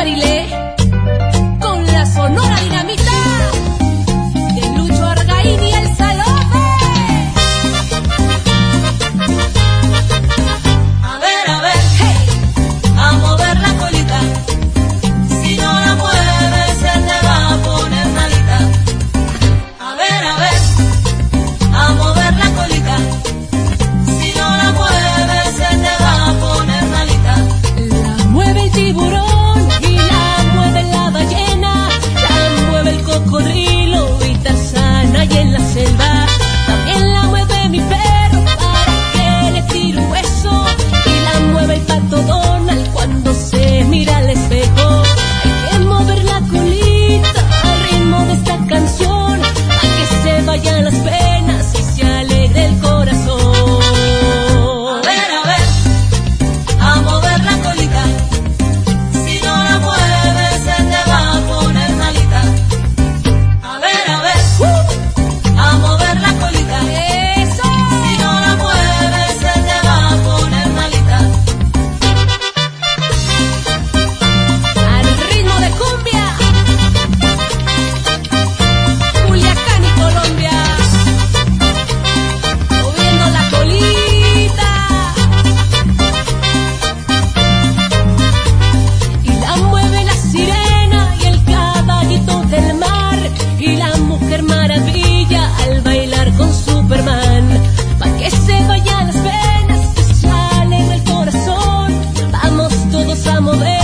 Barilé, con la Sonora Dinamita de Lucho Argaín y el Salope. A ver, hey, a mover la colita. Si no la mueves se te va a poner malita. A ver, a mover la colita. Si no la mueves se te va a poner malita. La mueve el tiburón y la mueve la ballena, la mueve el cocodrilo y Tarzán allá en la selva. También la mueve mi perro para que le tire un hueso, y la mueve el pato Donald cuando se mira al espejo. Hay que mover la colita al ritmo de esta canción, para que se vayan las penas y se alegre el corazón. A mover la colita. Si no la mueves se te va a poner malita. A ver, a mover la colita. ¡Eso! Si no la mueves se te va a poner malita. Al ritmo de cumbia, Culiacán y Colombia, moviendo la colita. Y la mueve la sirena y el caballito del mar, y la mujer maravilla al bailar con Superman. Pa' que se vayan las penas y sale del corazón, vamos todos a mover